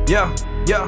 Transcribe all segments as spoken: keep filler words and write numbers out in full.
یا یا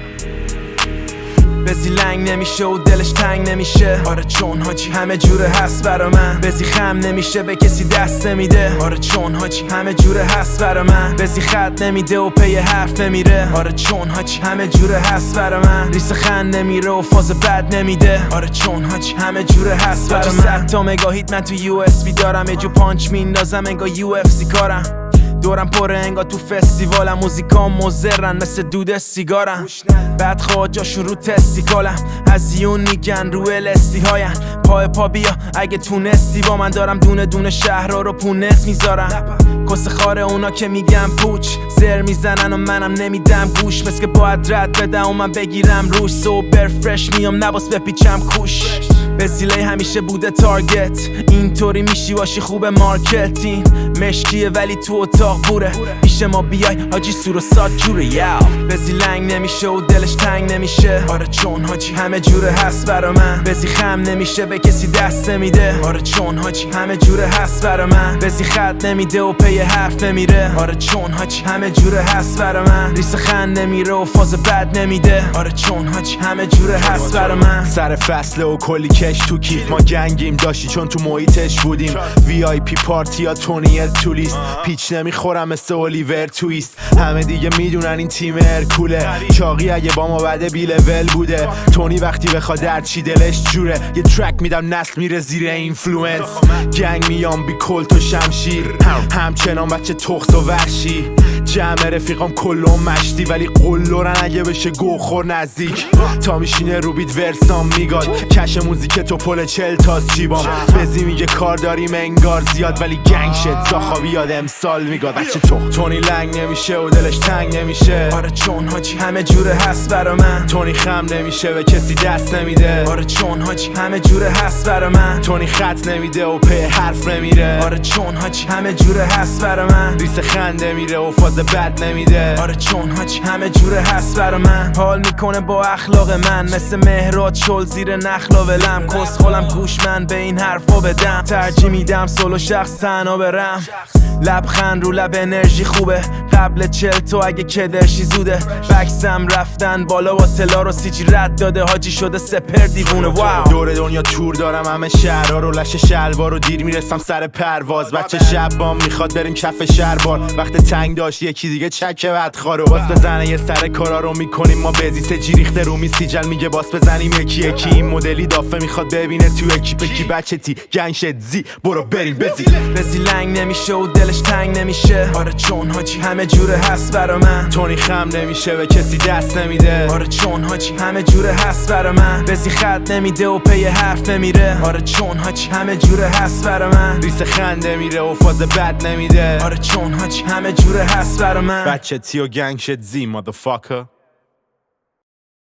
بزی لنگ نمیشه و دلش تنگ نمیشه. آره چون حاجی همه جوره هست برا من. بزی خم نمیشه به کسی دست نمیده. آره چون حاجی همه جوره هست برا من. بزی خط نمیده و پی حرف نمیره. آره چون حاجی همه جوره هست برا من. ریس خند نمیره و فاز بد نمیده. آره چون حاجی همه جوره هست برا من. صد تا مگاهیت من تو یو اس بی دارم. یه جو پانچ میندازم انگار یو اف سی کارم. دورم پره انگار تو فستیوالم. موزیکام مزرن مثل دود سیگارم. بعد خواجاشون رو تستیکالم. از یون میگن رو الستی هاین. پای پا بیا اگه تونستی با من. دارم دونه دونه شهرها رو پونس میذارم. کس خاره اونا که میگم پوچ زر میزنن و منم نمیدم گوش. مثل که باید رد بدم و من بگیرم روش. سوبر فرش میام نباس بپیچم کوش. بزیله همیشه بوده تارگت. اینطوری میشی باشی خوب مارکتین. مشکیه ولی تو اتاق بوره. پیش ما بیای حاجی سور و سات جوره. یاو بزی لنگ نمیشه و دلش تنگ نمیشه. آره چون حاجی همه جوره هست برا من. بزی خم نمیشه به کسی دست نمیده. آره چون حاجی همه جوره هست برا من. بزی خط نمیده و پی حرف نمیره. آره چون حاجی همه جوره هست برا من. ریس خند نمیره و فاز بد نمیده. آره چون حاجی همه جوره هست برا من. سر فصله و کلی کش تو کیف. ما گنگیم داشتی چون تو محیطش بودیم. وی آی پی پارتی یا تونی تو لیست. پیچ نمیخورم مثل اولیور تویست. همه دیگه میدونن این تیم ارکوله. چاقی اگه با ما بده بی لول بوده. تونی وقتی بخواد در چی دلش جوره. یه ترک میدم نسل میره زیر اینفلوئنس. گنگ میام بی کلت و شمشیر. همچنان بچه تخت و ورشی. جمع رفیقام کلون مشتی ولی قلورن اگه بشه گوخور نزدیک. تا میشینه رو بیت ورسام میگاد. کش موزیک تو پل چل تاز چیبام. بزی میگه کار داریم انگار زیاد ولی گنگ شد زاخابی یاد امسال میگاد. بچه تخت تونی لنگ نمیشه و دلش تنگ نمیشه. آره چون حاجی همه جوره هست برا من. تونی خم نمیشه به کسی دست نمیده. آره چون حاجی همه جوره هست برا من. تونی خط نمیده و پی حرف نمیره. آره چون حاجی همه جوره هست برا من. ریس خنده میره و فاز بد نمیده. آره چون حاجی همه جوره هست برا من. حال میکنه با اخلاق من. مثل مهراد شل زیر نخلا ولم. کس خولم گوش من به این حرفا بدم. ترجیح میدم سولو شخص تنها برم. لبخند رو لب انرژی خوبه. قبل چل تو اگه کدرشی زوده. بکسم رفتن بالا با تلا رو سیچی رد داده. حاجی شده سپر دیوونه. واو دور دنیا تور دارم همه شهرها رو. لش شلوار رو دیر میرسم سر پرواز. بچه شب بام میخواد بریم کف شهربار. وقت تنگ داشت یکی دیگه چکه بدخوارو. باس بزنه یه سر کارا رو میکنیم ما. بزی سجی ریخته رو می سیجل میگه باس بزنیم یکی یکی. این مدلی دافه میخواد ببینه تو اکیپ کی. بچه تی گنگ شد زی برو بریم بزی. بزی لنگ نمیشه و دلش تنگ نمیشه. آره چون حاجی همه جوره هست برا من. تونی خم نمیشه به کسی دست نمیده. آره چون حاجی همه جوره هست برا من. بزی خط نمیده و پی حرف نمیره. آره چون حاجی همه جوره هست برا من. ریس خنده میره و فاز بد نمیده. آره چون حاجی همه جوره هست برا من. بچه تی و گنگ شد زی motherfucker.